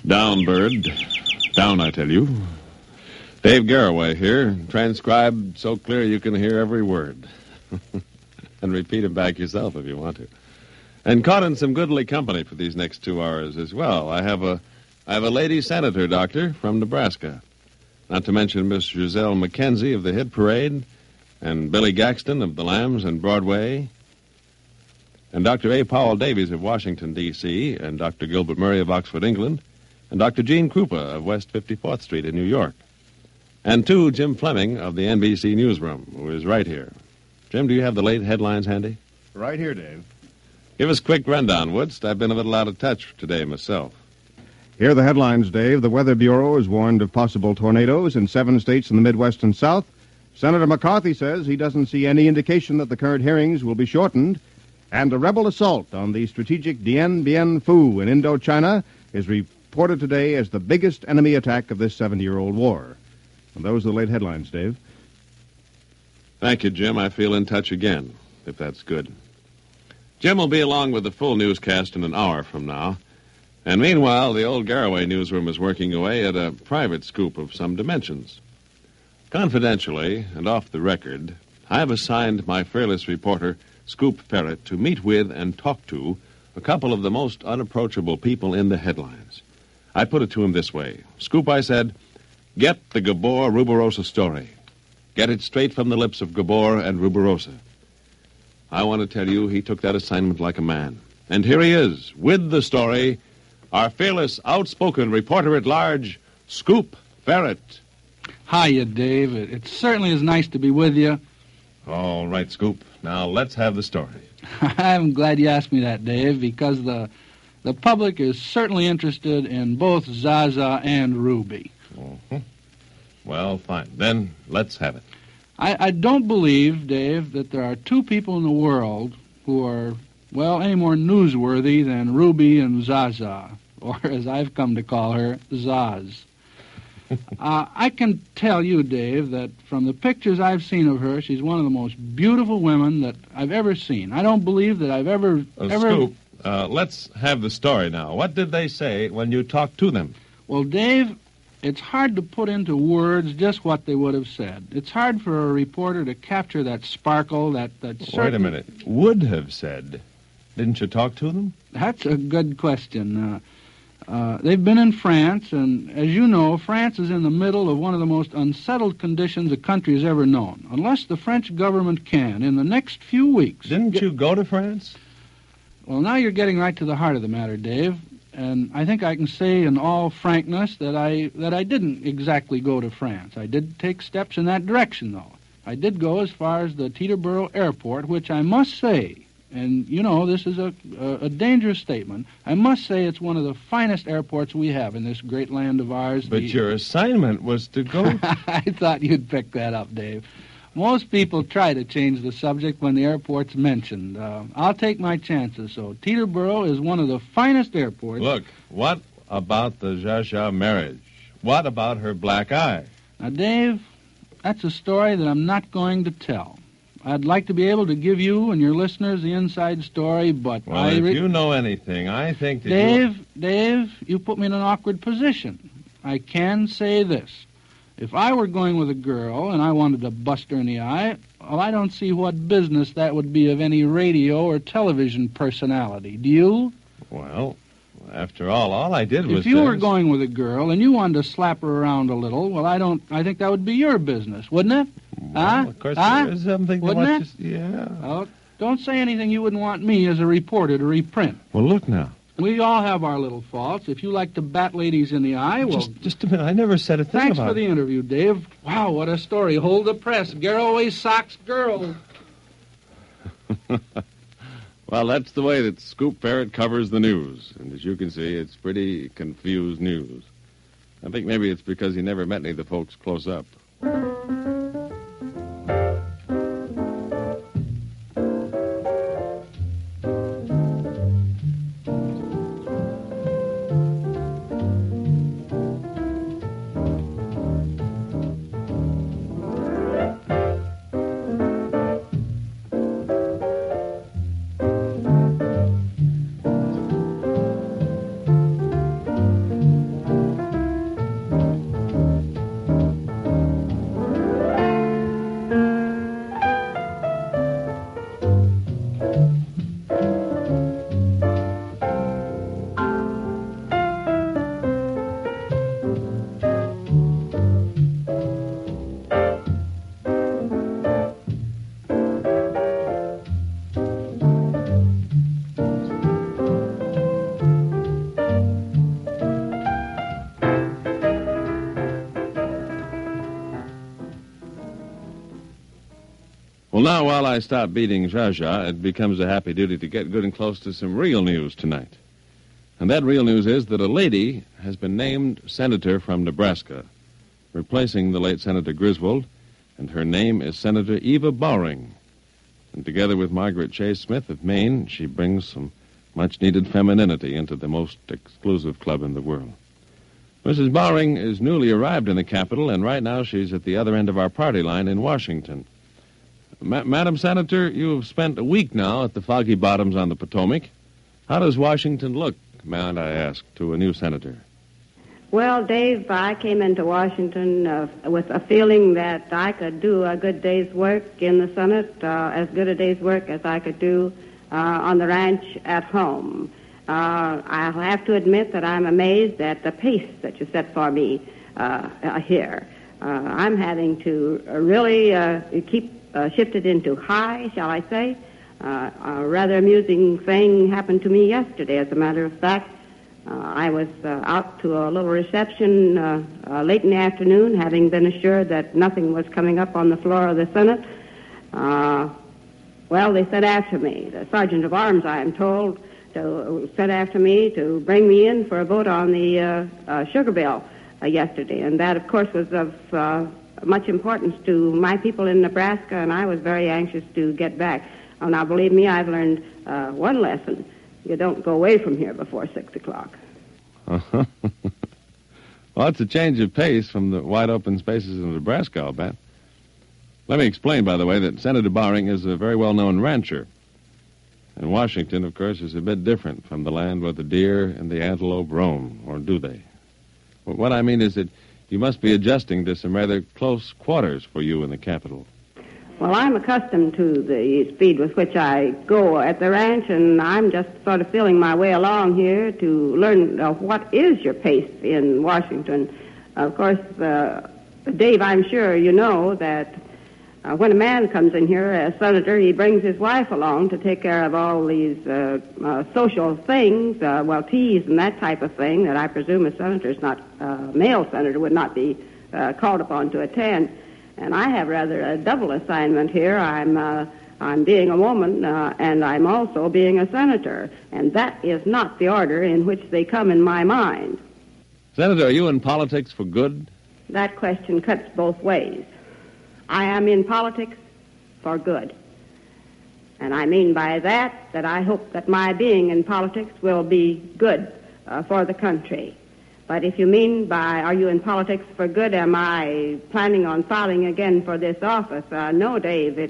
Down, bird. Down, I tell you. Dave Garraway here, transcribed so clear you can hear every word. And repeat it back yourself if you want to. And caught in some goodly company for these next 2 hours as well. I have a lady senator, Doctor, from Nebraska. Not to mention Miss Giselle McKenzie of the Hit Parade, and Billy Gaxton of the Lambs and Broadway, and Dr. A. Powell Davies of Washington, D.C., and Dr. Gilbert Murray of Oxford, England, and Dr. Gene Krupa of West 54th Street in New York. And 2, Jim Fleming of the NBC Newsroom, who is right here. Jim, do you have the late headlines handy? Right here, Dave. Give us a quick rundown, Woods. I've been a little out of touch today myself. Here are the headlines, Dave. The Weather Bureau is warned of possible tornadoes in 7 states in the Midwest and South. Senator McCarthy says he doesn't see any indication that the current hearings will be shortened. And a rebel assault on the strategic Dien Bien Phu in Indochina is reported today as the biggest enemy attack of this 70-year-old war. And those are the late headlines, Dave. Thank you, Jim. I feel in touch again, if that's good. Jim will be along with the full newscast in an hour from now. And meanwhile, the old Garraway newsroom is working away at a private scoop of some dimensions. Confidentially, and off the record, I've assigned my fearless reporter, Scoop Parrott, to meet with and talk to a couple of the most unapproachable people in the headlines. I put it to him this way. Scoop, I said, get the Gabor Rubirosa story. Get it straight from the lips of Gabor and Rubirosa. I want to tell you, he took that assignment like a man. And here he is, with the story, our fearless, outspoken reporter-at-large, Scoop Parrott. Hiya, Dave. It certainly is nice to be with you. All right, Scoop. Now, let's have the story. I'm glad you asked me that, Dave, because the public is certainly interested in both Zaza and Ruby. Mm-hmm. Well, fine. Then let's have it. I don't believe, Dave, that there are 2 people in the world who are, well, any more newsworthy than Ruby and Zaza, or as I've come to call her, Zaz. I can tell you, Dave, that from the pictures I've seen of her, she's one of the most beautiful women that I've ever seen. I don't believe that I've ever... Scoop, let's have the story now. What did they say when you talked to them? Well, Dave, it's hard to put into words just what they would have said. It's hard for a reporter to capture that sparkle, that certain... Wait a minute. Would have said. Didn't you talk to them? That's a good question. They've been in France, and as you know, France is in the middle of one of the most unsettled conditions the country has ever known. Unless the French government can, in the next few weeks... Didn't you go to France? Well, now you're getting right to the heart of the matter, Dave. And I think I can say in all frankness that I didn't exactly go to France. I did take steps in that direction, though. I did go as far as the Teterboro Airport, which I must say, and you know this is a dangerous statement, I must say it's one of the finest airports we have in this great land of ours. But your assignment was to go... I thought you'd pick that up, Dave. Most people try to change the subject when the airport's mentioned. I'll take my chances, so Teterboro is one of the finest airports. Look, what about the Zsa marriage? What about her black eye? Now, Dave, that's a story that I'm not going to tell. I'd like to be able to give you and your listeners the inside story, but well, if you know anything, I think that Dave, you put me in an awkward position. I can say this. If I were going with a girl and I wanted to bust her in the eye, well, I don't see what business that would be of any radio or television personality. Do you? Well, after all I did was... If you were going with a girl and you wanted to slap her around a little, well, I think that would be your business, wouldn't it? Well, of course, there is something... Wouldn't it? Yeah. Well, don't say anything you wouldn't want me as a reporter to reprint. Well, look now. We all have our little faults. If you like to bat ladies in the eye, well... Just a minute. I never said a thing Thanks about for the interview, Dave. Wow, what a story. Hold the press. Garraway Sox girl. Well, that's the way that Scoop Parrott covers the news. And as you can see, it's pretty confused news. I think maybe it's because he never met any of the folks close up. Well, now, while I stop beating Zsa Zsa, it becomes a happy duty to get good and close to some real news tonight. And that real news is that a lady has been named senator from Nebraska, replacing the late Senator Griswold, and her name is Senator Eva Bowring. And together with Margaret Chase Smith of Maine, she brings some much-needed femininity into the most exclusive club in the world. Mrs. Bowring is newly arrived in the capital, and right now she's at the other end of our party line in Washington. Madam Senator, you have spent a week now at the Foggy Bottoms on the Potomac. How does Washington look, might I ask, to a new senator? Well, Dave, I came into Washington with a feeling that I could do a good day's work in the Senate, as good a day's work as I could do on the ranch at home. I'll have to admit that I'm amazed at the pace that you set for me here. I'm having to really keep shifted into high, shall I say. A rather amusing thing happened to me yesterday, as a matter of fact. I was out to a little reception late in the afternoon, having been assured that nothing was coming up on the floor of the Senate. Well, they sent after me. The Sergeant of Arms, I am told, sent after me to bring me in for a vote on the sugar bill yesterday. And that, of course, was of much importance to my people in Nebraska, and I was very anxious to get back. Oh, now, believe me, I've learned one lesson. You don't go away from here before 6 o'clock. Uh-huh. Well, it's a change of pace from the wide open spaces of Nebraska, I'll bet. Let me explain, by the way, that Senator Bowring is a very well-known rancher. And Washington, of course, is a bit different from the land where the deer and the antelope roam, or do they? Well, what I mean is that you must be adjusting to some rather close quarters for you in the capital. Well, I'm accustomed to the speed with which I go at the ranch, and I'm just sort of feeling my way along here to learn what is your pace in Washington. Of course, Dave, I'm sure you know that when a man comes in here as senator, he brings his wife along to take care of all these social things, teas and that type of thing that I presume a senator's not, male senator would not be called upon to attend. And I have rather a double assignment here. I'm being a woman, and I'm also being a senator. And that is not the order in which they come in my mind. Senator, are you in politics for good? That question cuts both ways. I am in politics for good. And I mean by that I hope that my being in politics will be good for the country. But if you mean by, are you in politics for good, am I planning on filing again for this office? No, Dave,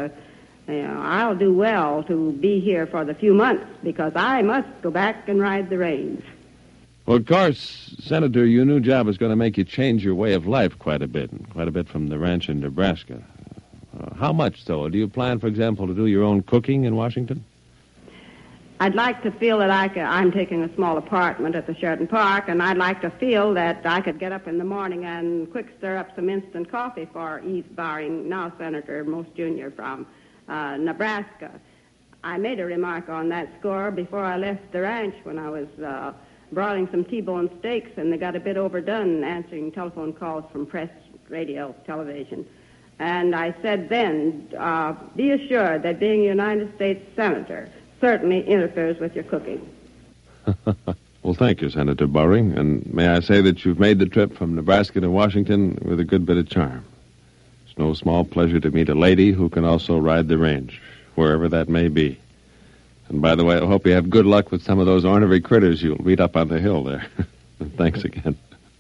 I'll do well to be here for the few months because I must go back and ride the range. Well, of course, Senator, your new job is going to make you change your way of life quite a bit from the ranch in Nebraska. How much, though? Do you plan, for example, to do your own cooking in Washington? I'd like to feel that I'm taking a small apartment at the Sheridan Park, and I'd like to feel that I could get up in the morning and quick stir up some instant coffee for Eve Bowring, now Senator Most Junior from Nebraska. I made a remark on that score before I left the ranch when I was broiling some T-bone steaks, and they got a bit overdone answering telephone calls from press, radio, television. And I said then, be assured that being a United States Senator certainly interferes with your cooking. Well, thank you, Senator Bowring. And may I say that you've made the trip from Nebraska to Washington with a good bit of charm. It's no small pleasure to meet a lady who can also ride the range, wherever that may be. And by the way, I hope you have good luck with some of those ornery critters you'll meet up on the hill there. Thanks again.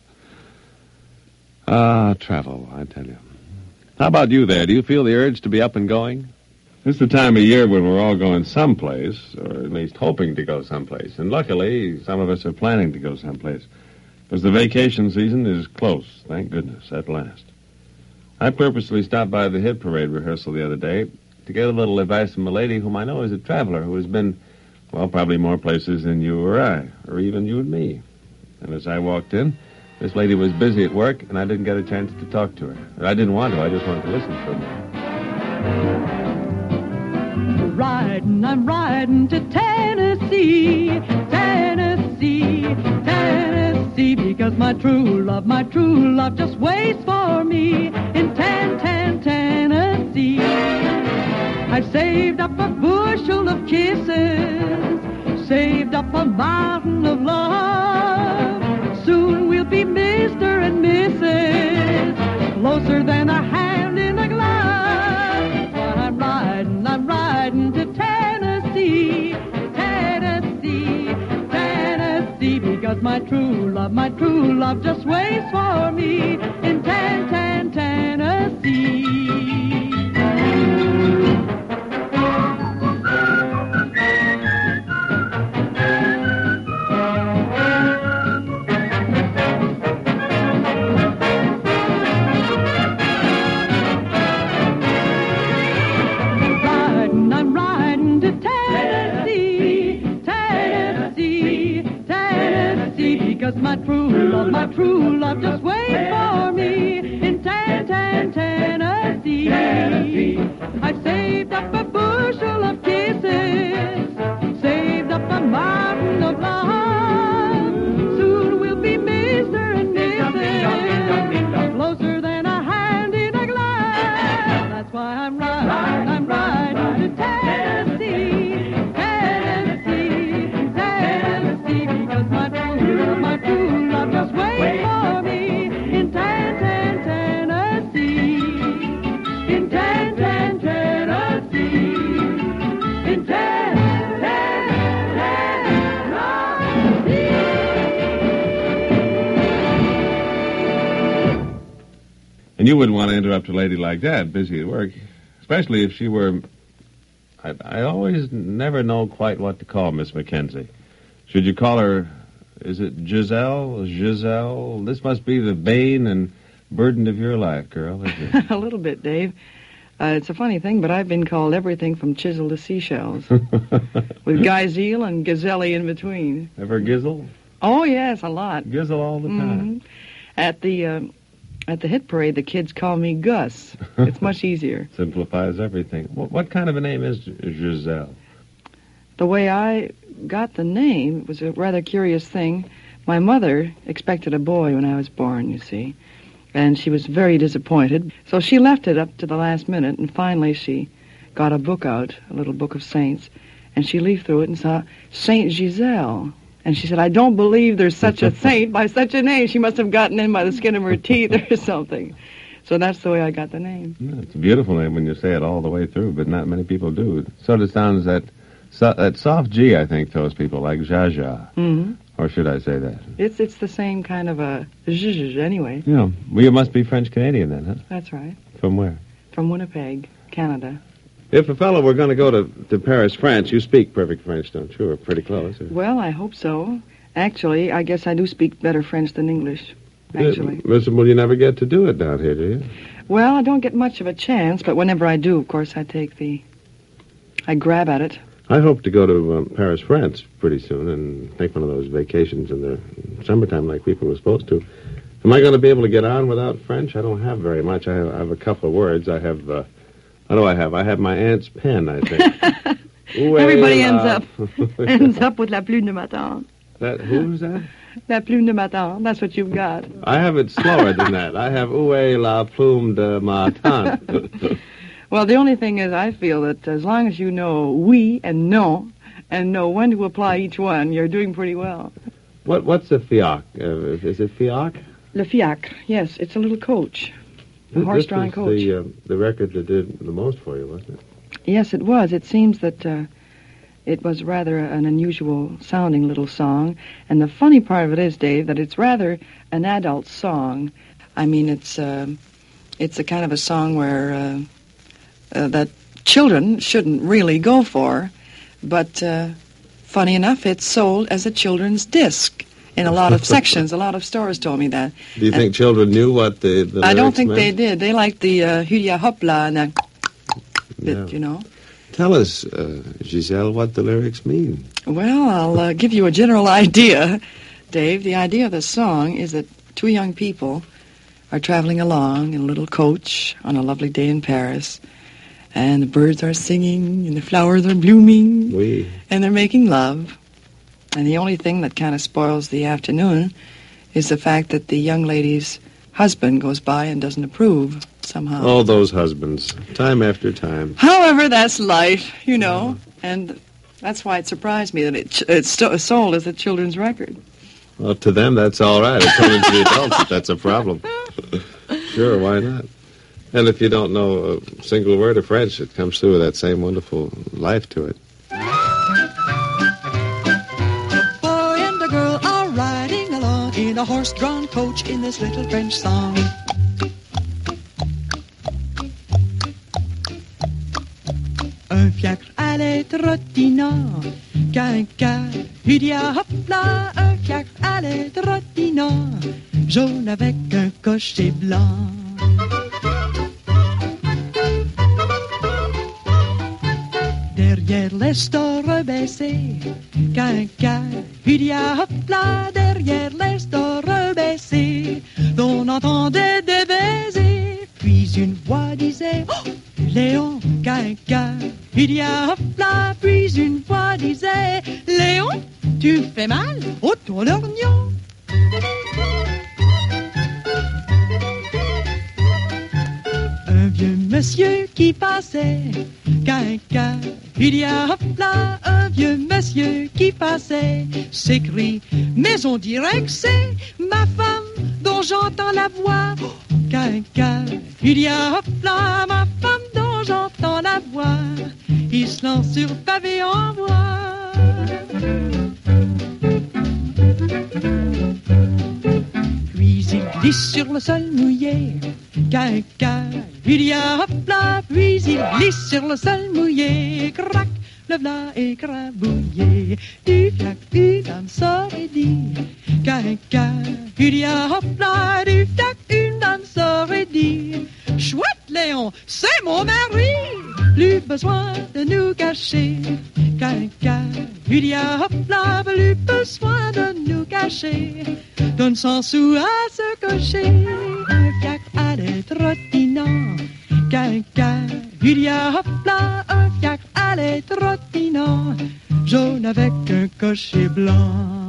Travel, I tell you. How about you there? Do you feel the urge to be up and going? This is the time of year when we're all going someplace, or at least hoping to go someplace. And luckily, some of us are planning to go someplace. Because the vacation season is close, thank goodness, at last. I purposely stopped by the hit parade rehearsal the other day to get a little advice from a lady whom I know is a traveler who has been, well, probably more places than you or I, or even you and me. And as I walked in, this lady was busy at work, and I didn't get a chance to talk to her. I didn't want to, I just wanted to listen for a minute. I'm riding to Tennessee, Tennessee, Tennessee. because my true love just waits for me in Tennessee. I've saved up a bushel of kisses, saved up a mountain of love. Soon we'll be Mr. and Mrs., closer than a hand in a glove. But I'm riding to Tennessee, because my true love just waits for me in Tennessee. I'm riding to Tennessee, because my true love just waits for me in Tennessee. I've saved up a bushel of kisses, saved up a mountain of love. Soon we'll be Mr. and Mrs., closer than a hand in a glove. That's why I'm riding to Tennessee, because my true love just waits for me in Tennessee, in Tennessee, in And you wouldn't want to interrupt a lady like that, busy at work, especially if she were... I always never know quite what to call Miss Mackenzie. Should you call her, is it Giselle? Giselle? This must be the bane and burden of your life, girl, isn't it? A little bit, Dave. It's a funny thing, but I've been called everything from chisel to seashells, with Geisel and Gazelle in between. Ever gizzle? Oh, yes, a lot. Gizzle all the time. Mm-hmm. At the hit parade, the kids call me Gus. It's much easier. Simplifies everything. What kind of a name is Giselle? The way I got the name was a rather curious thing. My mother expected a boy when I was born, you see, and she was very disappointed. So she left it up to the last minute, and finally she got a book out, a little book of saints, and she leafed through it and saw Saint Giselle. And she said, I don't believe there's such a saint by such a name. She must have gotten in by the skin of her teeth or something. So that's the way I got the name. Yeah, it's a beautiful name when you say it all the way through, but not many people do. It sort of sounds that soft G, I think, those people, like Zsa. Mm-hmm. Or should I say that? It's the same kind of a zh anyway. Yeah. Well, you must be French-Canadian then, huh? That's right. From where? From Winnipeg, Canada. If a fellow were going to go to Paris, France, you speak perfect French, don't you? Or pretty close. Or... Well, I hope so. Actually, I guess I do speak better French than English, actually. Well, you never get to do it down here, do you? Well, I don't get much of a chance, but whenever I do, of course, I grab at it. I hope to go to Paris, France pretty soon and take one of those vacations in the summertime like people were supposed to. Am I going to be able to get on without French? I don't have very much. I have a couple of words. I have... what do I have? I have my aunt's pen, I think. Everybody ends up with la plume de ma tante. Who's that? La plume de ma tante. That's what you've got. I have it slower than that. I have où est la plume de ma tante. Well, the only thing is I feel that as long as you know oui and non and know when to apply each one, you're doing pretty well. What's a fiacre? Is it fiacre? Le fiacre, yes. It's a little coach. A horse-drawn coach. This was the record that did the most for you, wasn't it? Yes, it was. It seems that it was rather an unusual-sounding little song. And the funny part of it is, Dave, that it's rather an adult song. I mean, it's a kind of a song where that children shouldn't really go for. But funny enough, it's sold as a children's disc. In a lot of sections, a lot of stores told me that. Do you think children knew what the lyrics I don't think meant? they did. They liked the Hüdia Hopla and that bit, Yeah. you know. Tell us, Giselle, what the lyrics mean. Well, I'll give you a general idea, Dave. The idea of the song is that two young people are traveling along in a little coach on a lovely day in Paris, and the birds are singing and the flowers are blooming, Oui. and they're making love. And the only thing that kind of spoils the afternoon is the fact that the young lady's husband goes by and doesn't approve somehow. Oh, those husbands, time after time. However, that's life, you know, and that's why it surprised me that it's sold as a children's record. Well, to them, that's all right. It's only to the adults that that's a problem. Sure, why not? And if you don't know a single word of French, it comes through with that same wonderful life to it. Boy and a girl are riding along in a horse-drawn coach in this little French song. Un fiacre allait trottinant, quinquin, hudia hop là. Un fiacre allait trottinant, jaune avec un cocher blanc. Derrière les stores baissés, quinquin, hudia hop là. Derrière les stores baissés, on entendait des baisers. Puis une voix disait, oh, Léon, quinquin, hudia hop là. Puis une voix disait, Léon, tu me fais mal, oh ton lorgnon. Un vieux monsieur qui passait, quinquin, hudia hop là. Un vieux monsieur qui passait, s'écrie, mais on dirait que c'est ma femme dont j'entends la voix. Quinquin, hudia hop là, ma femme dont j'entends la voix. Il se lance sur le pavé en bois. Puis il glisse sur le sol mouillé. Quinquin, hudia hop là. Puis il glisse sur le sol mouillé. Crac, le v'là écrabouillé. Du fiac, une dame sort et dit, quinquin, hudia hop là. Du fiac, une dame sort et dit, chouette Léon, c'est mon mari. Plus besoin de nous cacher. Quinquin, hudia hop là. Plus besoin de nous cacher. Donne 100 sous à ce cocher. Un fiac allait trottinant. Quinquin, hudia hop là. Un fiac allait trottinant, jaune avec un cocher blanc.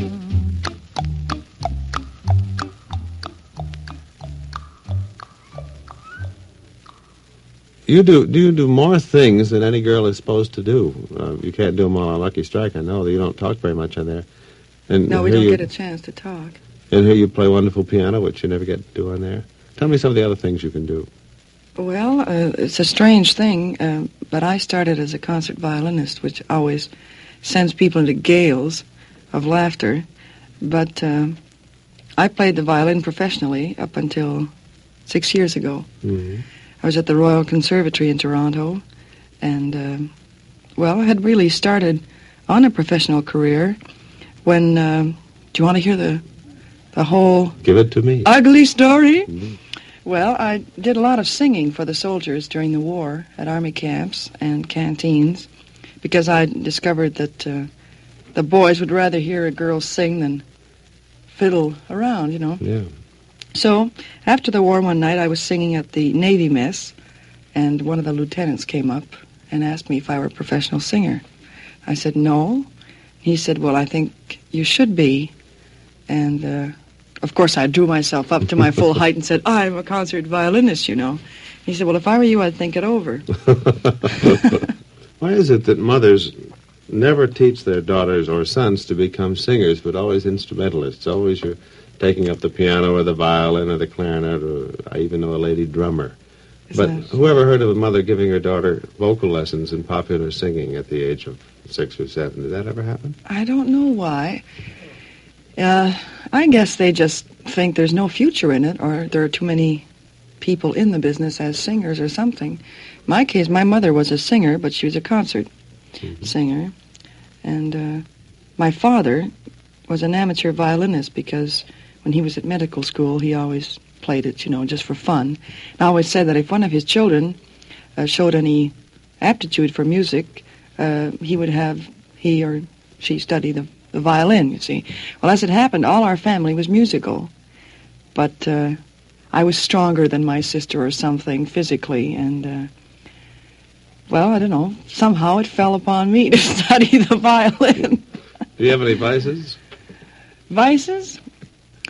You do more things than any girl is supposed to do. You can't do them all on Lucky Strike. I know that you don't talk very much on there. And No, we don't get a chance to talk. And here you play wonderful piano, which you never get to do on there. Tell me some of the other things you can do. Well, it's a strange thing, but I started as a concert violinist, which always sends people into gales of laughter. But I played the violin professionally up until 6 years ago. Mm-hmm. I was at the Royal Conservatory in Toronto, and, I had really started on a professional career when, do you want to hear the whole... Give it to me. Ugly story? Mm-hmm. Well, I did a lot of singing for the soldiers during the war at army camps and canteens because I discovered that the boys would rather hear a girl sing than fiddle around, you know. Yeah. So, after the war one night, I was singing at the Navy mess, and one of the lieutenants came up and asked me if I were a professional singer. I said, no. He said, well, I think you should be. And, of course, I drew myself up to my full height and said, I'm a concert violinist, you know. He said, well, if I were you, I'd think it over. Why is it that mothers never teach their daughters or sons to become singers, but always instrumentalists? Always you're taking up the piano or the violin or the clarinet, or I even know a lady drummer. But whoever heard of a mother giving her daughter vocal lessons in popular singing at the age of 6 or 7? Did that ever happen? I don't know why. I guess they just think there's no future in it, or there are too many people in the business as singers or something. In my case, my mother was a singer, but she was a concert singer. And my father was an amateur violinist because when he was at medical school, he always played it, you know, just for fun. And I always said that if one of his children showed any aptitude for music, he or she study the violin, you see. Well, as it happened, all our family was musical. But I was stronger than my sister or something physically, and, I don't know, somehow it fell upon me to study the violin. Do you have any vices? Vices?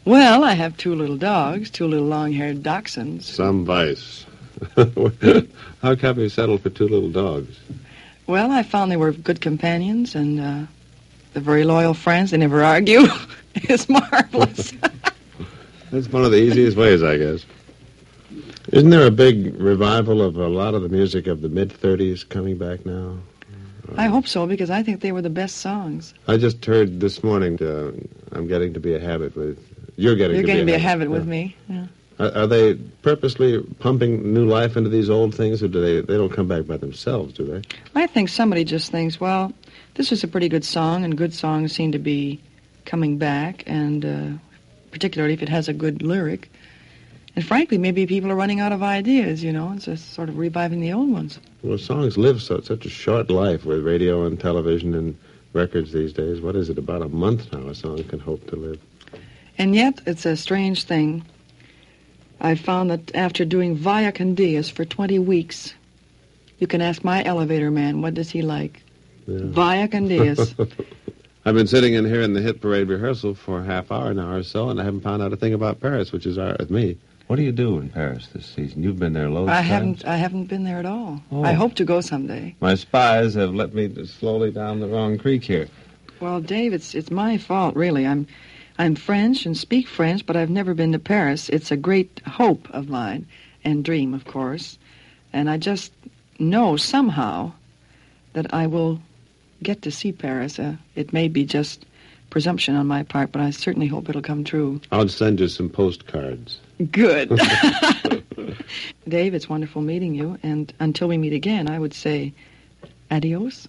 Well, I have two little dogs, two little long-haired dachshunds. Some vice. How come you settled for two little dogs? Well, I found they were good companions and they're very loyal friends. They never argue. It's marvelous. That's one of the easiest ways, I guess. Isn't there a big revival of a lot of the music of the mid-30s coming back now? I hope so, because I think they were the best songs. I just heard this morning, I'm getting to be a habit with... You're getting to be a habit with me. Yeah. Are they purposely pumping new life into these old things, or do they don't come back by themselves, do they? I think somebody just thinks, well, this was a pretty good song, and good songs seem to be coming back, and particularly if it has a good lyric. And frankly, maybe people are running out of ideas, you know, and just sort of reviving the old ones. Well, songs live such a short life with radio and television and records these days. What is it, about a month now a song can hope to live? And yet, it's a strange thing. I found that after doing Via Candias for 20 weeks, you can ask my elevator man, what does he like? Yeah. Via Candias. I've been sitting in here in the hit parade rehearsal for a half hour now or so, and I haven't found out a thing about Paris, which is with me. What do you do in Paris this season? You've been there loads of times. I haven't been there at all. Oh. I hope to go someday. My spies have let me slowly down the wrong creek here. Well, Dave, it's my fault, really. I'm French and speak French, but I've never been to Paris. It's a great hope of mine, and dream, of course. And I just know somehow that I will get to see Paris. It may be just presumption on my part, but I certainly hope it'll come true. I'll send you some postcards. Good. Dave, it's wonderful meeting you, and until we meet again, I would say adios.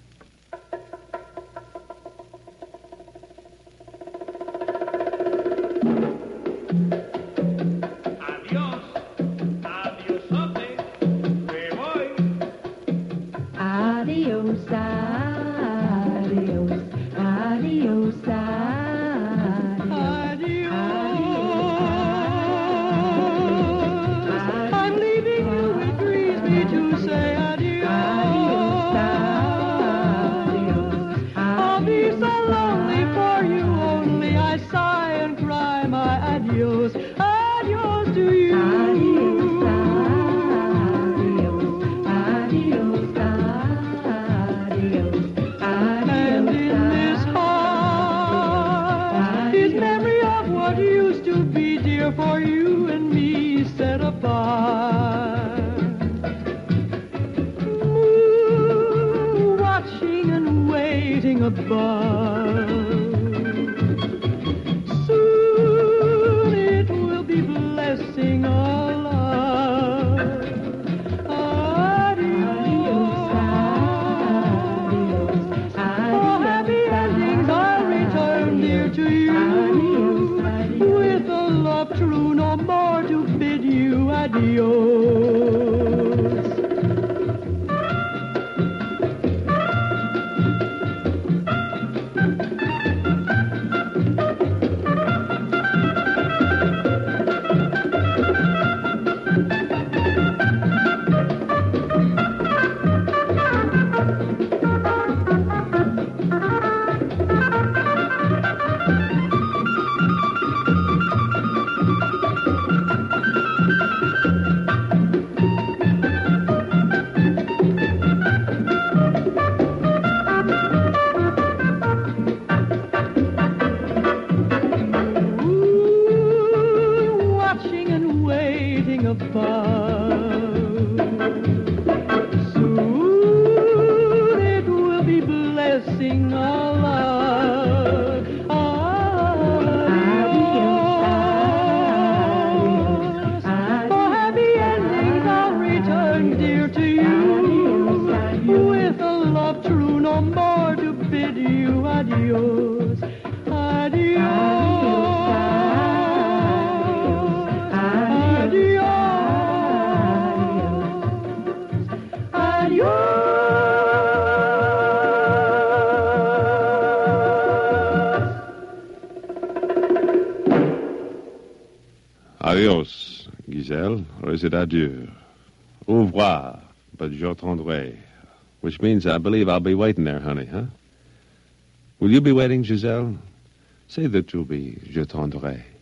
Adios, Giselle, or is it adieu? Au revoir, but j'attendrai. Which means I believe I'll be waiting there, honey, huh? Will you be waiting, Giselle? Say that you'll be j'attendrai.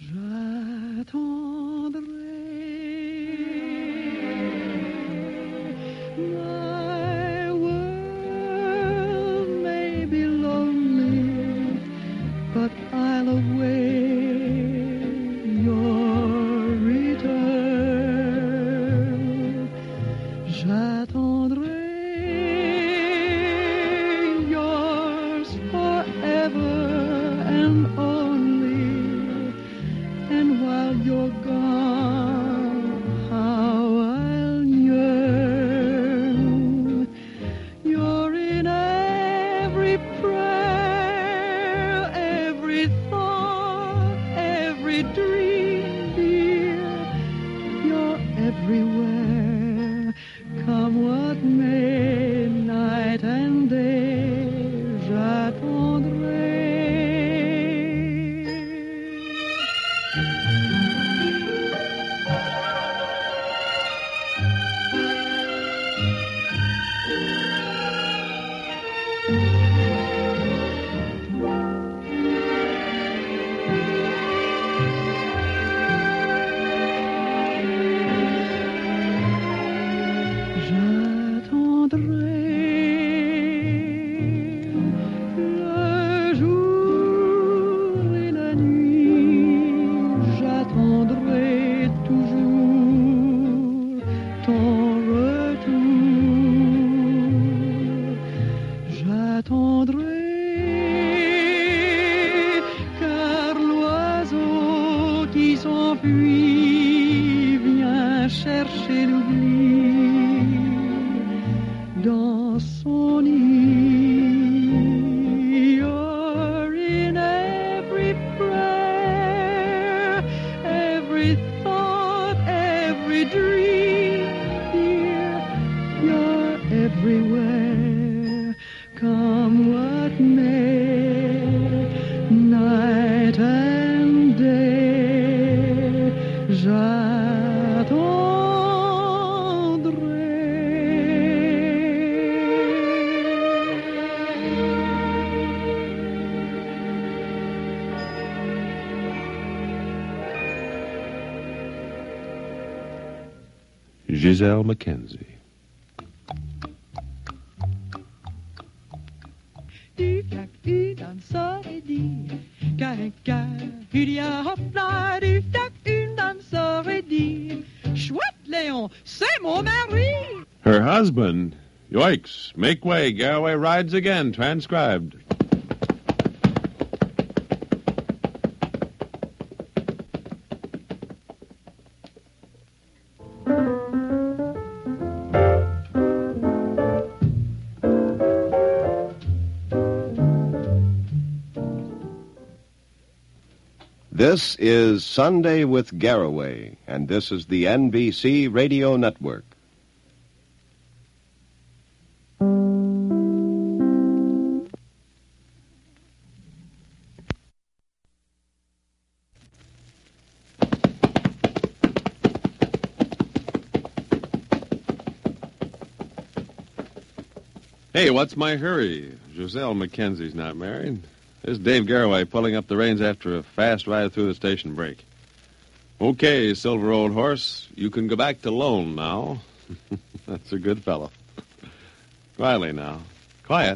My world may be lonely, but I'll await your return. J'attendrai yours forever and only. And while you're gone, how I'll yearn. You're in every prayer, every thought, every dream, dear. You're everywhere. Come what may, night and day, j'attendrai. Le jour et la nuit, j'attendrai toujours ton retour. J'attendrai, car l'oiseau qui s'enfuit vient chercher l'oubli dans son nid. You're in every prayer, every thought, every dream, dear. You're everywhere. Come what may, night and day, Giselle Mackenzie. Du flac, une saurait dire qu'un il y a hop là, du flac, une dame saurait dire chouette Léon, c'est mon mari. Her husband. Yoicks. Make way. Garraway rides again. Transcribed. This is Sunday with Garraway, and this is the NBC Radio Network. Hey, what's my hurry? Giselle Mackenzie's not married. This is Dave Garraway pulling up the reins after a fast ride through the station break. Okay, Silver Old Horse, you can go back to Lone now. That's a good fellow. Quietly now. Quiet.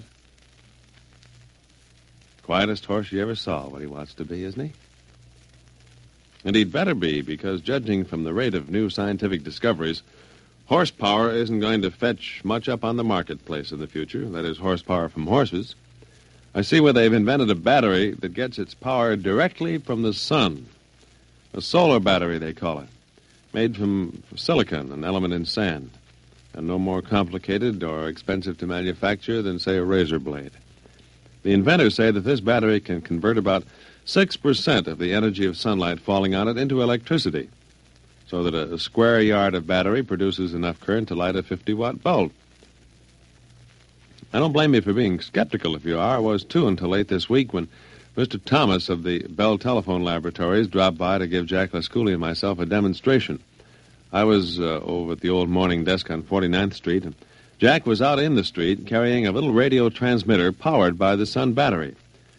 Quietest horse you ever saw, what he wants to be, isn't he? And he'd better be, because judging from the rate of new scientific discoveries, horsepower isn't going to fetch much up on the marketplace in the future. That is, horsepower from horses. I see where they've invented a battery that gets its power directly from the sun. A solar battery, they call it. Made from silicon, an element in sand. And no more complicated or expensive to manufacture than, say, a razor blade. The inventors say that this battery can convert about 6% of the energy of sunlight falling on it into electricity, so that a square yard of battery produces enough current to light a 50-watt bulb. I don't blame you for being skeptical if you are. I was, too, until late this week when Mr. Thomas of the Bell Telephone Laboratories dropped by to give Jack Lasculi and myself a demonstration. I was over at the old morning desk on 49th Street, and Jack was out in the street carrying a little radio transmitter powered by the sun battery.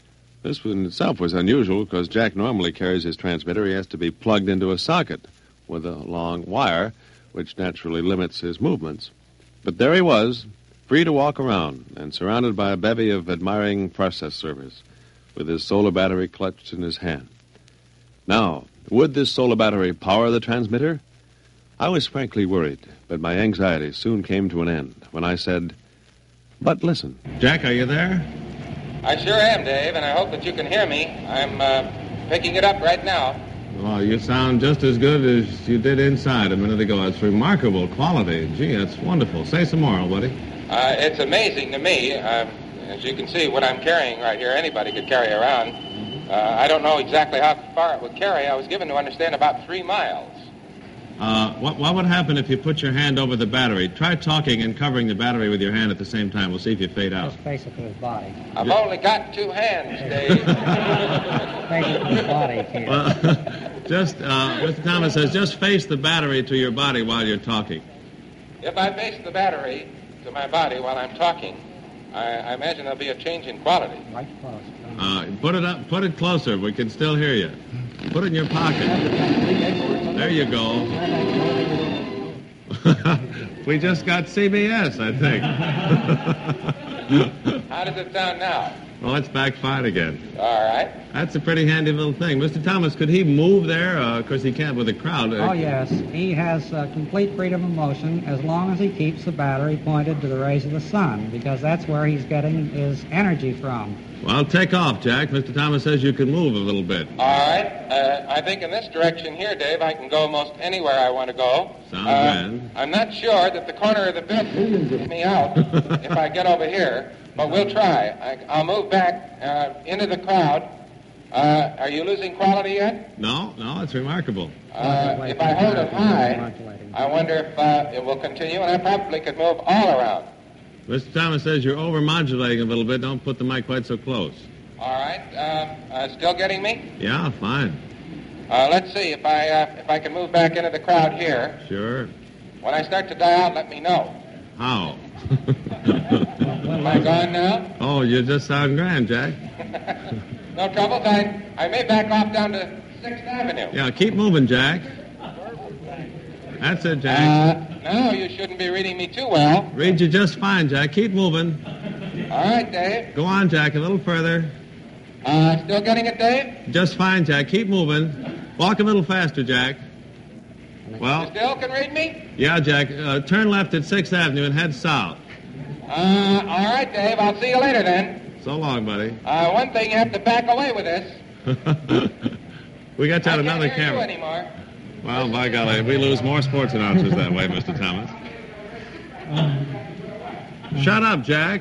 This in itself was unusual because Jack normally carries his transmitter. He has to be plugged into a socket with a long wire, which naturally limits his movements. But there he was, free to walk around and surrounded by a bevy of admiring process servers with his solar battery clutched in his hand. Now, would this solar battery power the transmitter? I was frankly worried, but my anxiety soon came to an end when I said, "But listen." Jack, are you there? I sure am, Dave, and I hope that you can hear me. I'm picking it up right now. Well, you sound just as good as you did inside a minute ago. It's remarkable quality. Gee, that's wonderful. Say some more, old buddy. It's amazing to me. As you can see, what I'm carrying right here, anybody could carry around. I don't know exactly how far it would carry. I was given to understand about 3 miles. What would happen if you put your hand over the battery? Try talking and covering the battery with your hand at the same time. We'll see if you fade out. Just face it to his body. I've only got 2 hands, Dave. Face it to his body, kid. Mr. Thomas says, just face the battery to your body while you're talking. If I face the battery to my body while I'm talking, I imagine there'll be a change in quality. Right close. Put it closer. We can still hear you. Put it in your pocket. There you go. We just got CBS, I think. How does it sound now? Well, it's back fine again. All right. That's a pretty handy little thing. Mr. Thomas, could he move there? Of course, he can't with a crowd. Oh, yes. He has complete freedom of motion as long as he keeps the battery pointed to the rays of the sun, because that's where he's getting his energy from. Well, take off, Jack. Mr. Thomas says you can move a little bit. All right. I think in this direction here, Dave, I can go most anywhere I want to go. Sounds grand. I'm not sure that the corner of the building will get me out if I get over here, but we'll try. I'll move back into the crowd. Are you losing quality yet? No, it's remarkable. If I hold it high, I wonder if it will continue, and I probably could move all around. Mr. Thomas says you're over-modulating a little bit. Don't put the mic quite so close. All right. Still getting me? Yeah, fine. Let's see if I can move back into the crowd here. Sure. When I start to die out, let me know. How? Am I gone now? Oh, you just sound grand, Jack. No trouble. I may back off down to 6th Avenue. Yeah, keep moving, Jack. That's it, Jack. No, you shouldn't be reading me too well. Read you just fine, Jack. Keep moving. All right, Dave. Go on, Jack, a little further. Still getting it, Dave? Just fine, Jack. Keep moving. Walk a little faster, Jack. Well, You still can read me? yeah, Jack. Turn left at 6th Avenue and head south. All right, Dave. I'll see you later then. So long, buddy. One thing, you have to back away with this. We got to have another I can't hear camera. you anymore. Well, by golly, we lose more sports announcers that way, Mr. Thomas. Shut up, Jack.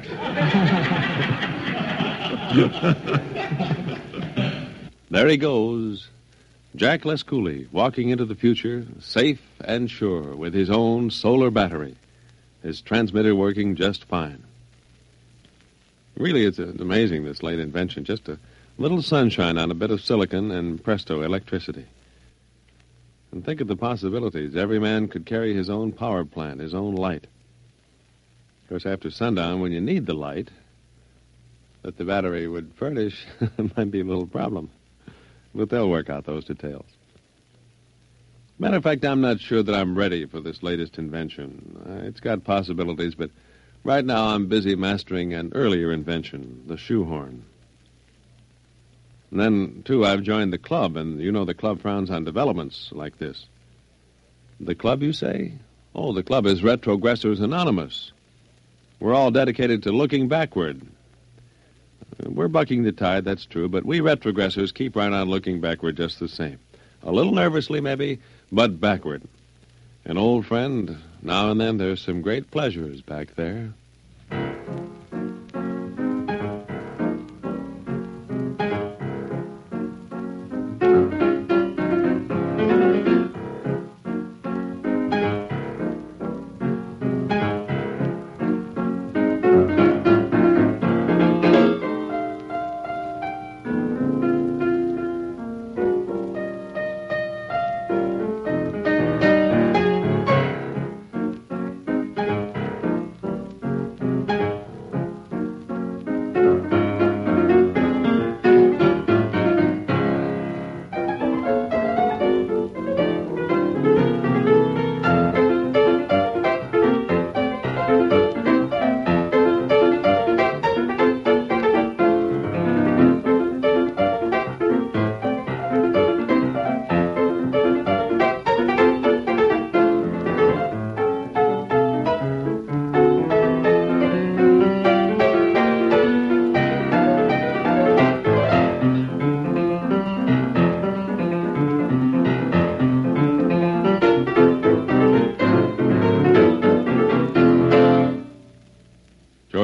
There he goes. Jack Les Cooley, walking into the future, safe and sure, with his own solar battery. His transmitter working just fine. Really, it's amazing, this late invention. Just a little sunshine on a bit of silicon and presto, electricity. And think of the possibilities. Every man could carry his own power plant, his own light. Of course, after sundown, when you need the light that the battery would furnish, might be a little problem. But they'll work out those details. Matter of fact, I'm not sure that I'm ready for this latest invention. It's got possibilities, but right now I'm busy mastering an earlier invention, the shoehorn. And then, too, I've joined the club, and you know the club frowns on developments like this. The club, you say? Oh, the club is Retrogressors Anonymous. We're all dedicated to looking backward. We're bucking the tide, that's true, but we retrogressors keep right on looking backward just the same. A little nervously, maybe, but backward. An old friend, now and then there's some great pleasures back there.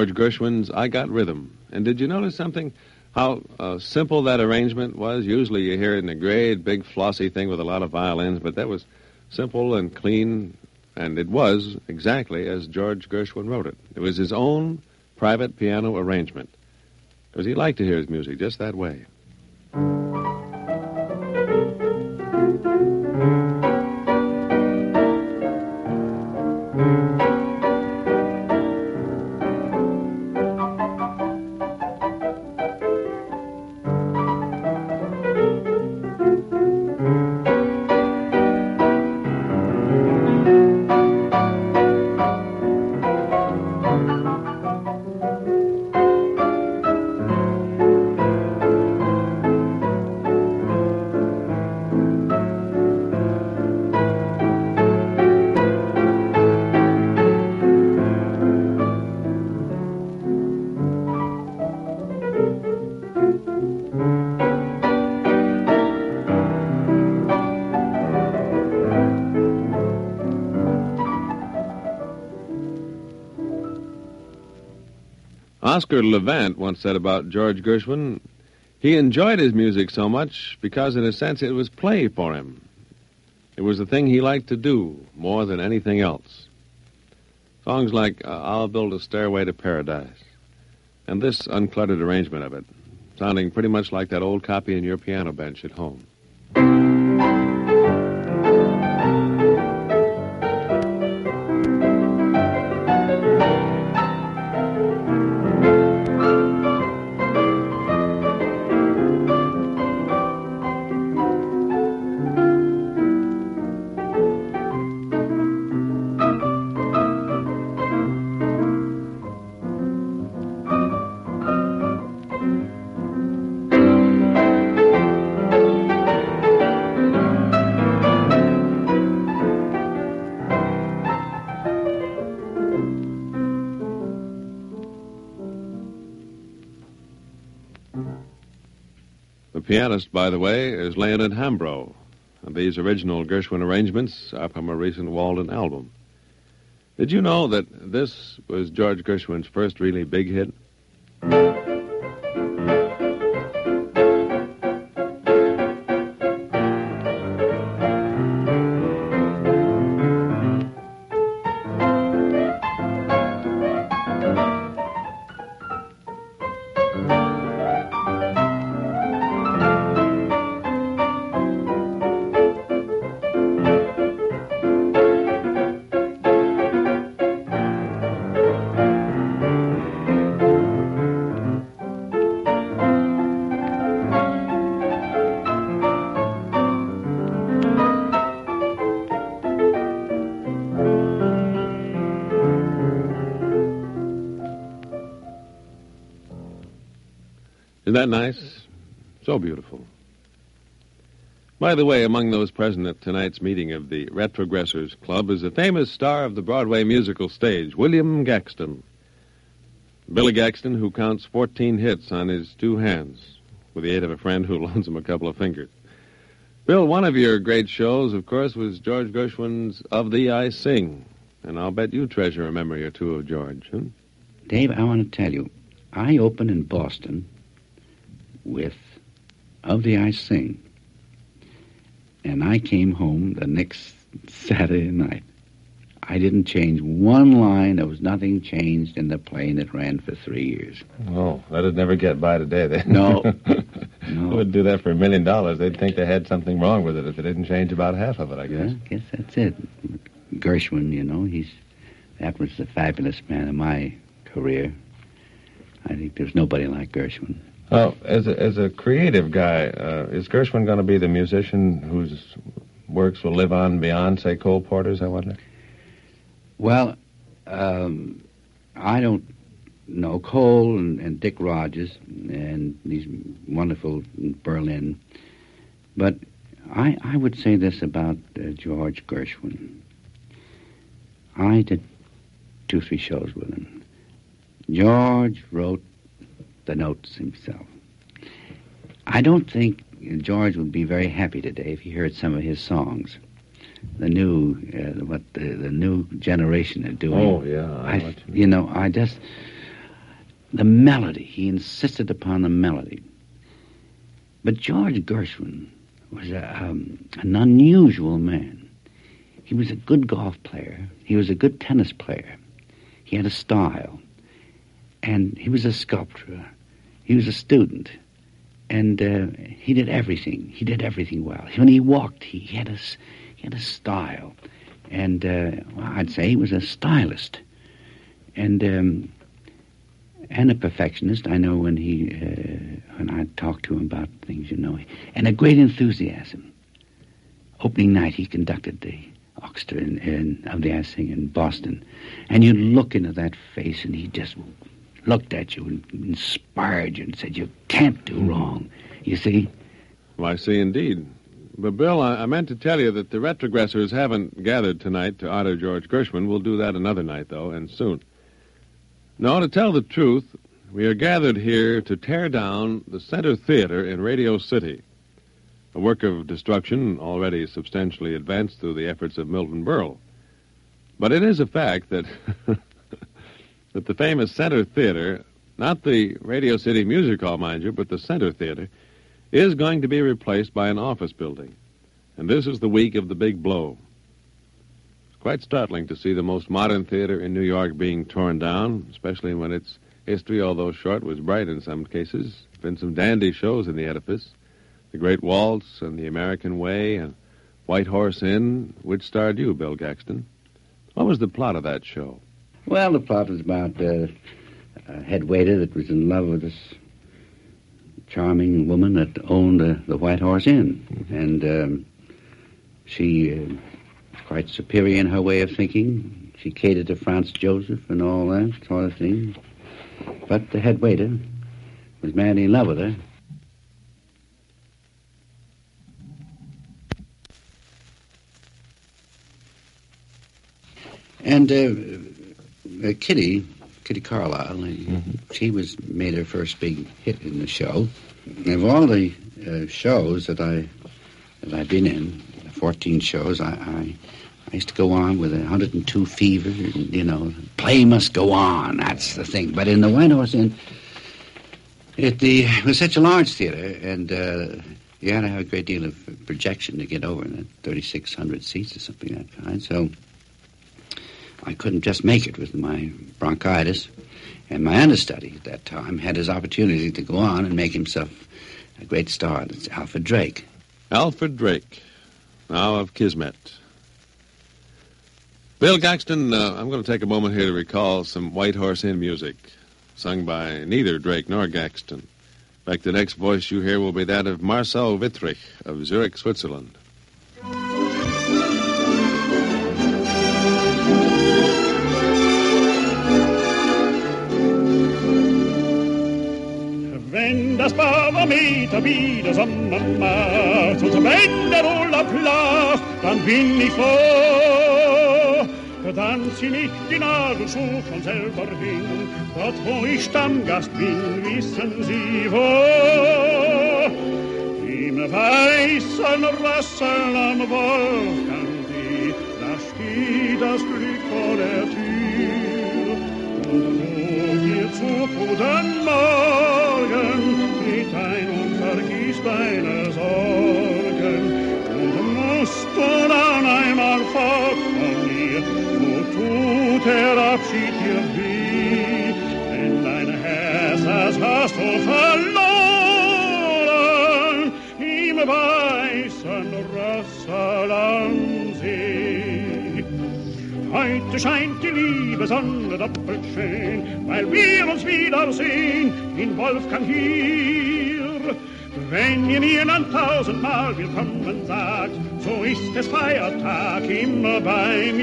George Gershwin's I Got Rhythm. And did you notice something? How simple that arrangement was? Usually you hear it in a great, big, flossy thing with a lot of violins, but that was simple and clean, and it was exactly as George Gershwin wrote it. It was his own private piano arrangement, because he liked to hear his music just that way. Oscar Levant once said about George Gershwin, he enjoyed his music so much because, in a sense, it was play for him. It was the thing he liked to do more than anything else. Songs like I'll Build a Stairway to Paradise, and this uncluttered arrangement of it, sounding pretty much like that old copy in your piano bench at home. The pianist, by the way, is Leonard Hambro, and these original Gershwin arrangements are from a recent Walden album. Did you know that this was George Gershwin's first really big hit? Isn't that nice? So beautiful. By the way, among those present at tonight's meeting of the Retrogressors Club is a famous star of the Broadway musical stage, William Gaxton. Billy Gaxton, who counts 14 hits on his two hands, with the aid of a friend who loans him a couple of fingers. Bill, one of your great shows, of course, was George Gershwin's Of Thee I Sing, and I'll bet you treasure a memory or two of George, huh? Dave, I want to tell you, I opened in Boston with Of Thee I Sing, and I came home the next Saturday night. I didn't change one line. There was nothing changed in the play, and it ran for 3 years. Oh, that'd never get by today, then. No. They would do that for $1 million. They'd think they had something wrong with it if they didn't change about half of it, I guess. Yeah, I guess that's it. Gershwin, you know, that was the fabulous man of my career. I think there's nobody like Gershwin. Oh, as a creative guy, is Gershwin going to be the musician whose works will live on beyond, say, Cole Porter's, I wonder? Well, I don't know. Cole and Dick Rodgers and these wonderful in Berlin. But I would say this about George Gershwin. I did 2-3 shows with him. George wrote the notes himself. I don't think George would be very happy today if he heard some of his songs. The new, what the new generation are doing. Oh, yeah. the melody. He insisted upon the melody. But George Gershwin was an unusual man. He was a good golf player. He was a good tennis player. He had a style. And he was a sculptor. He was a student. And he did everything. He did everything well. When he walked, he had a style. And I'd say he was a stylist. And a perfectionist. I know when I talked to him about things, and a great enthusiasm. Opening night, he conducted the orchestra of the Assing in Boston, and you'd look into that face, and he just looked at you and inspired you and said, "You can't do wrong." You see? Well, I see indeed. But, Bill, I meant to tell you that the retrogressors haven't gathered tonight to honor George Gershwin. We'll do that another night, though, and soon. No, to tell the truth, we are gathered here to tear down the Center Theater in Radio City, a work of destruction already substantially advanced through the efforts of Milton Berle. But it is a fact that that the famous Center Theater, not the Radio City Music Hall, mind you, but the Center Theater, is going to be replaced by an office building. And this is the week of the big blow. It's quite startling to see the most modern theater in New York being torn down, especially when its history, although short, was bright in some cases. There's been some dandy shows in the edifice. The Great Waltz and The American Way and White Horse Inn, which starred you, Bill Gaxton. What was the plot of that show? Well, the plot was about a head waiter that was in love with this charming woman that owned the White Horse Inn. Mm-hmm. And she was quite superior in her way of thinking. She catered to Franz Joseph and all that sort of thing. But the head waiter was madly in love with her. And Kitty Carlisle, she made her first big hit in the show. Of all the shows that I've been in, 14 shows, I used to go on with 102 fever, and, play must go on, that's the thing. But in the White Horse Inn, it was such a large theater, and you had to have a great deal of projection to get over in it, 3,600 seats or something of that kind, so I couldn't just make it with my bronchitis. And my understudy at that time had his opportunity to go on and make himself a great star. It's Alfred Drake. Alfred Drake, now of Kismet. Bill Gaxton, I'm going to take a moment here to recall some White Horse Inn music, sung by neither Drake nor Gaxton. In fact, the next voice you hear will be that of Marcel Wittrich of Zurich, Switzerland. Wenn das Barometer wieder Sommer macht und wenn der Urlaub lacht, dann bin ich froh. Dann zieh nicht die Nagelschuhe von selber hin, dort wo ich Stammgast bin, wissen Sie wo. Im weißen Rassel am Wolkensee, da steht das Glück vor der Tür. Und wo wir zu guten Morgen, tritt ein und vergiss deine Sorgen. Und musst du dann einmal fort von mir, so tut der Abschied dir weh. Denn dein Herz, das hast du verloren, im weißen Rassel am See. Heute scheint die liebe Sonne doppelt schön, weil wir uns wiedersehen in Wolfgang hier. Wenn ihr mir dann 1000-mal willkommen sagt, so ist es Feiertag immer bei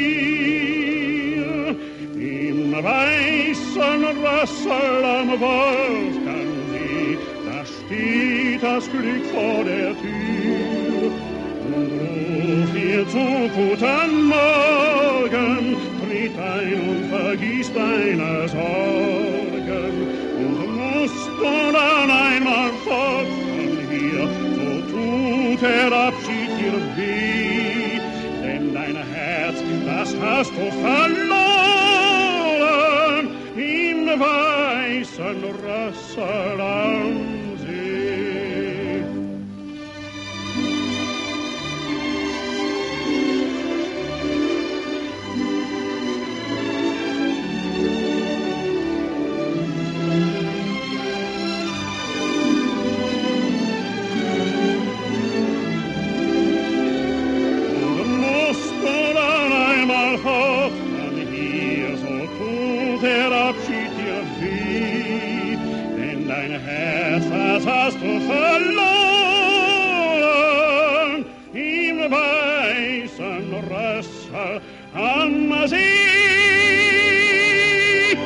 mir. Im weißen Rassel am Wolfgangsee, da steht das Glück vor der Tür. Und ruf ihr zu guten Morgen, tritt ein und vergiss deine Sorgen. Und musst du dann einmal fort von hier, so tut der Abschied dir weh. Denn dein Herz, das hast du verloren, im weißen Rassalandsee. Hast du verloren im weißen Rössal am See?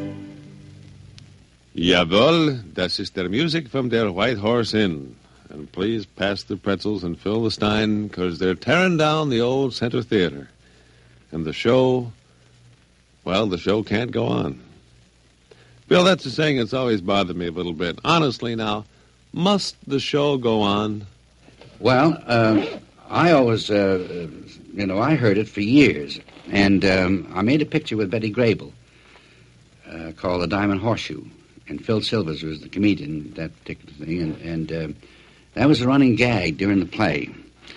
Jawohl, das ist der Music from der White Horse Inn. And please pass the pretzels and fill the stein, because they're tearing down the old Center Theater. And the show, well, the show can't go on. Bill, that's a saying that's always bothered me a little bit. Honestly now, must the show go on? Well, I always, I heard it for years. And I made a picture with Betty Grable called The Diamond Horseshoe. And Phil Silvers was the comedian, that particular thing. And that was a running gag during the play.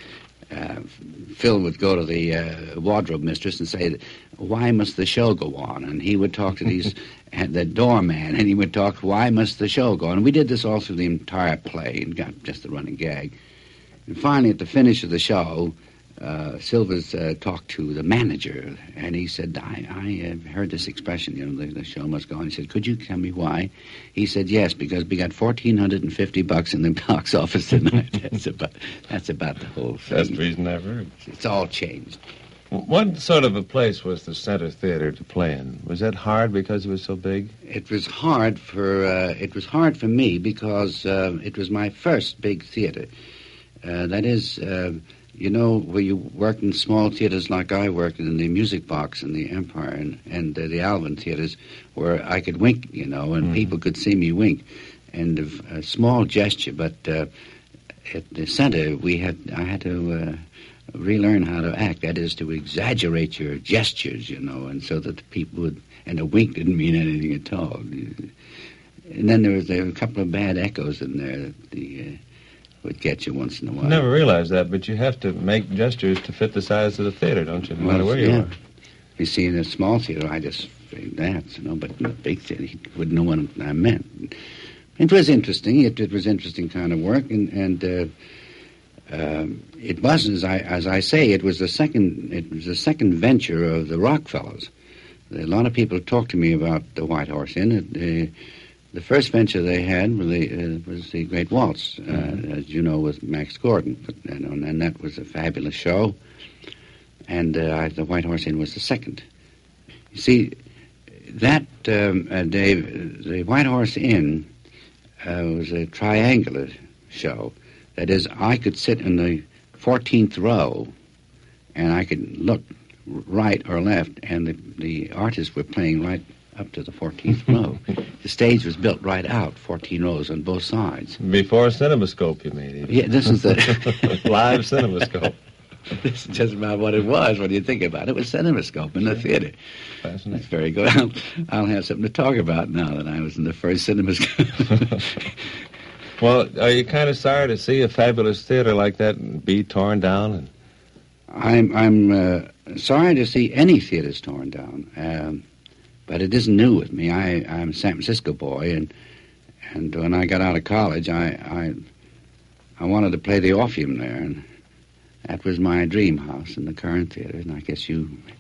Phil would go to the wardrobe mistress and say, why must the show go on? And he would talk to the doorman, and he would talk, why must the show go on? And we did this all through the entire play and got just a running gag. And finally, at the finish of the show, Silvers talked to the manager, and he said, I heard this expression, the show must go on. He said, could you tell me why? He said, yes, because we got $1,450 in the box office tonight. That's about the whole thing. Best reason I've heard. It's all changed. What sort of a place was the Center Theater to play in? Was that hard because it was so big? It was hard for me because it was my first big theater. That is, where you worked in small theaters like I worked in the Music Box and the Empire and the Alvin theaters, where I could wink, and people could see me wink, and a small gesture. But at the Center, I had to relearn how to act. That is, to exaggerate your gestures, and so that the people would. And a wink didn't mean anything at all. And then there were a couple of bad echoes in there that would get you once in a while. I never realized that, but you have to make gestures to fit the size of the theater, don't you? No matter where you are. You see, in a small theater, I just dance, but in a big theater, he wouldn't know what I meant. It was interesting. It was interesting kind of work, and it was, as I say, it was the second venture of the Rockfellows. A lot of people talked to me about the White Horse Inn. The first venture they had was the Great Waltz, as you know, with Max Gordon. And that was a fabulous show. And the White Horse Inn was the second. You see, that, Dave, the White Horse Inn was a triangular show. That is, I could sit in the 14th row, and I could look right or left, and the artists were playing right up to the 14th row. The stage was built right out, 14 rows on both sides. Before CinemaScope, you mean? Even. Yeah, this is the... Live CinemaScope. This is just about what it was when you think about it. It was CinemaScope in the theater. Fascinating. That's very good. I'll have something to talk about now that I was in the first CinemaScope. Well, are you kind of sorry to see a fabulous theater like that be torn down? I'm sorry to see any theaters torn down. But it isn't new with me. I'm a San Francisco boy, and when I got out of college, I wanted to play the Orpheum there, and that was my dream house in the Current Theater. And I guess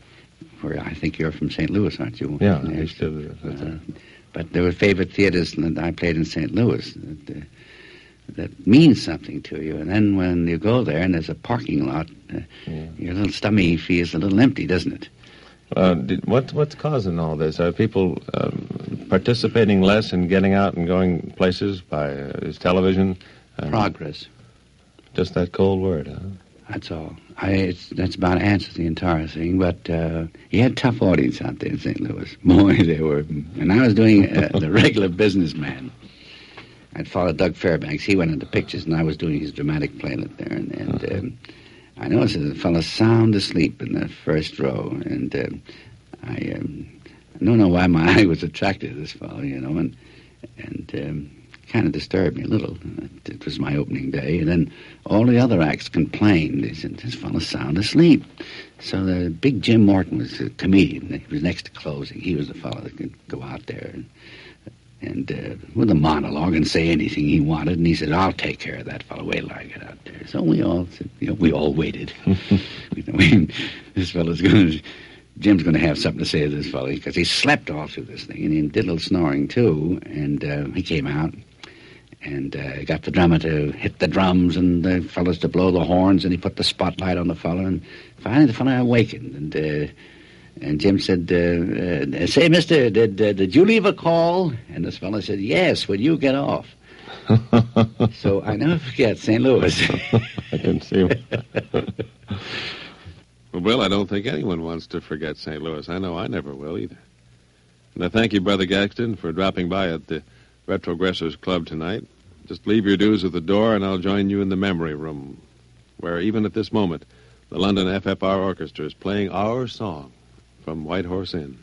I think you're from St. Louis, aren't you? Yeah, I used to. But there were favorite theaters that I played in St. Louis that means something to you. And then when you go there and there's a parking lot, your little stomach feels a little empty, doesn't it? What's causing all this? Are people participating less in getting out and going places by is television? Just that cold word, huh? That's all. That's about answers the entire thing. But you had a tough audience out there in St. Louis. Boy, they were. And I was doing the regular businessman. I'd followed Doug Fairbanks. He went into pictures, and I was doing his dramatic playlet there. And I noticed that the fellow sound asleep in the first row, and I don't know why my eye was attracted to this fellow, and kind of disturbed me a little. It was my opening day, and then all the other acts complained. They said, this fellow's sound asleep. So the big Jim Morton was a comedian. He was next to closing. He was the fellow that could go out there and with a monologue and say anything he wanted. And he said, I'll take care of that fellow. Wait till I get out there. So we all said, we all waited. This fellow's Jim's going to have something to say to this fellow, because he slept all through this thing, and he did a little snoring, too. And he came out and got the drummer to hit the drums and the fellows to blow the horns, and he put the spotlight on the fellow. And finally, the fellow awakened, and Jim said, say, mister, did you leave a call? And this fellow said, yes, when you get off. So I never forget St. Louis. I can see him. Well, Bill, I don't think anyone wants to forget St. Louis. I know I never will either. And I thank you, Brother Gaxton, for dropping by at the Retrogressors Club tonight. Just leave your dues at the door, and I'll join you in the memory room, where even at this moment, the London FFR Orchestra is playing our song from White Horse Inn.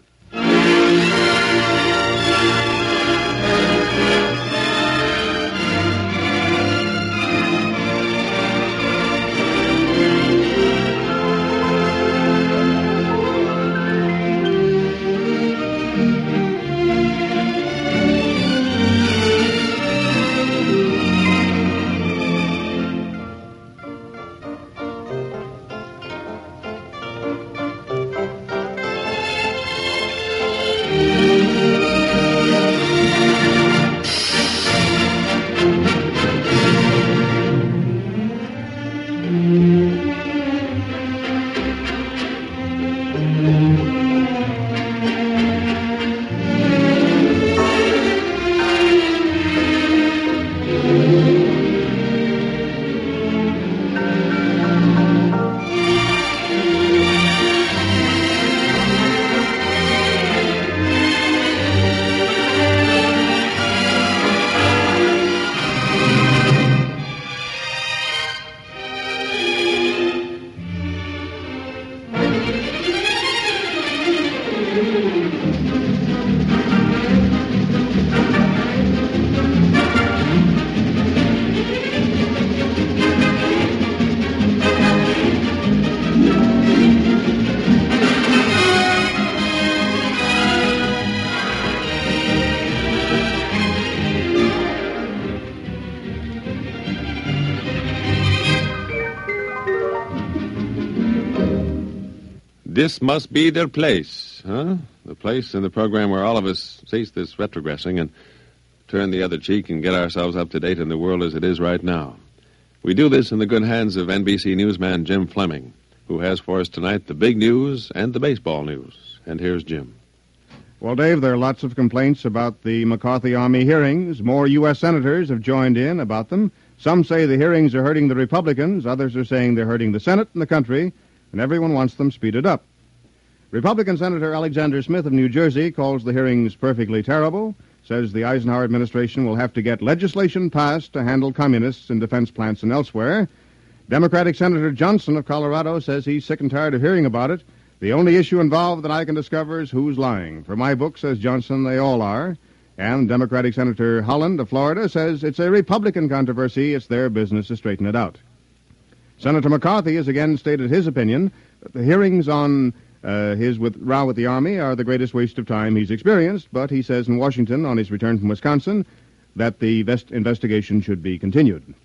This must be their place, huh? The place in the program where all of us cease this retrogressing and turn the other cheek and get ourselves up to date in the world as it is right now. We do this in the good hands of NBC newsman Jim Fleming, who has for us tonight the big news and the baseball news. And here's Jim. Well, Dave, there are lots of complaints about the McCarthy Army hearings. More U.S. senators have joined in about them. Some say the hearings are hurting the Republicans. Others are saying they're hurting the Senate and the country, and everyone wants them speeded up. Republican Senator Alexander Smith of New Jersey calls the hearings perfectly terrible, says the Eisenhower administration will have to get legislation passed to handle communists in defense plants and elsewhere. Democratic Senator Johnson of Colorado says he's sick and tired of hearing about it. The only issue involved that I can discover is who's lying. For my book, says Johnson, they all are. And Democratic Senator Holland of Florida says it's a Republican controversy. It's their business to straighten it out. Senator McCarthy has again stated his opinion that the hearings on his row with the Army are the greatest waste of time he's experienced, but he says in Washington on his return from Wisconsin that the investigation should be continued.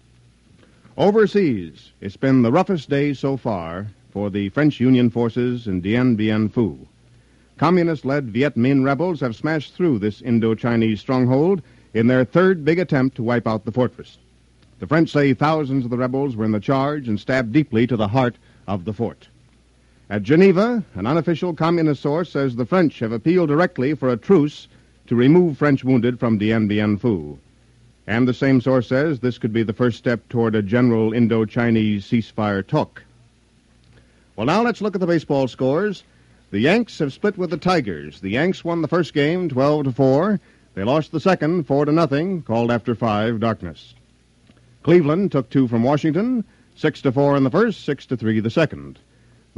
Overseas, it's been the roughest day so far for the French Union forces in Dien Bien Phu. Communist-led Viet Minh rebels have smashed through this Indo-Chinese stronghold in their third big attempt to wipe out the fortress. The French say thousands of the rebels were in the charge and stabbed deeply to the heart of the fort. At Geneva, an unofficial communist source says the French have appealed directly for a truce to remove French wounded from Dien Bien Phu. And the same source says this could be the first step toward a general Indo-Chinese ceasefire talk. Well, now let's look at the baseball scores. The Yanks have split with the Tigers. The Yanks won the first game 12-4. They lost the second 4-0, called after 5, darkness. Cleveland took 2 from Washington, 6-4 in the first, 6-3 the second.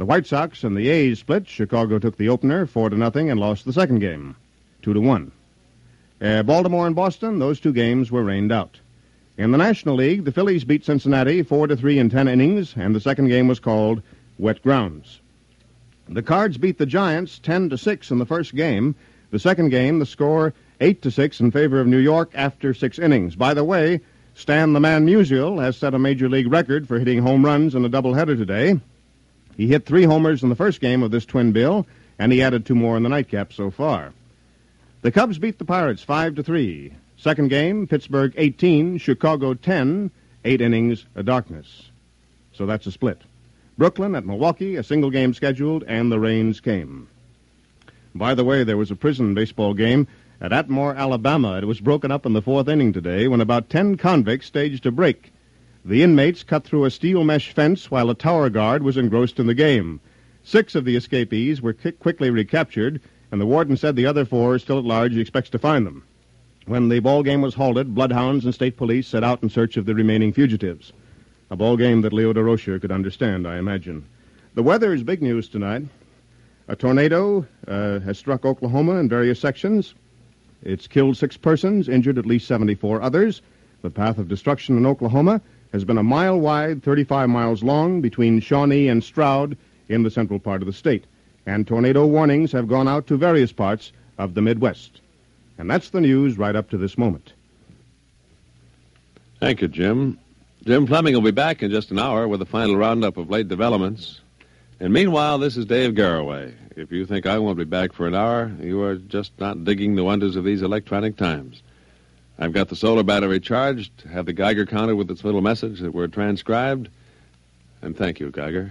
The White Sox and the A's split. Chicago took the opener 4-0 and lost the second game 2-1. Baltimore and Boston, those two games were rained out. In the National League, the Phillies beat Cincinnati 4-3 in 10 innings, and the second game was called Wet Grounds. The Cards beat the Giants 10-6 in the first game. The second game, the score 8-6 in favor of New York after 6 innings. By the way, Stan the Man Musial has set a Major League record for hitting home runs in a doubleheader today. He hit 3 homers in the first game of this twin bill, and he added 2 more in the nightcap so far. The Cubs beat the Pirates 5-3. Second game, Pittsburgh 18, Chicago 10, 8 innings, a darkness. So that's a split. Brooklyn at Milwaukee, a single game scheduled, and the rains came. By the way, there was a prison baseball game at Atmore, Alabama. It was broken up in the 4th inning today when about 10 convicts staged a break. The inmates cut through a steel mesh fence while a tower guard was engrossed in the game. 6 of the escapees were quickly recaptured, and the warden said the other 4 are still at large. He expects to find them. When the ball game was halted, bloodhounds and state police set out in search of the remaining fugitives. A ball game that Leo DeRocher could understand, I imagine. The weather is big news tonight. A tornado has struck Oklahoma in various sections. It's killed 6 persons, injured at least 74 others. The path of destruction in Oklahoma has been a mile wide, 35 miles long, between Shawnee and Stroud in the central part of the state. And tornado warnings have gone out to various parts of the Midwest. And that's the news right up to this moment. Thank you, Jim. Jim Fleming will be back in just an hour with a final roundup of late developments. And meanwhile, this is Dave Garroway. If you think I won't be back for an hour, you are just not digging the wonders of these electronic times. I've got the solar battery charged, have the Geiger counter with its little message that were transcribed. And thank you, Geiger.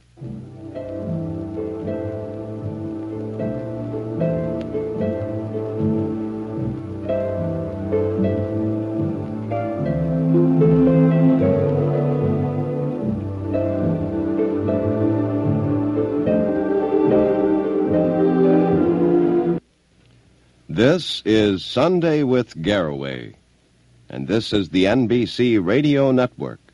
This is Sunday with Garroway, and this is the NBC Radio Network.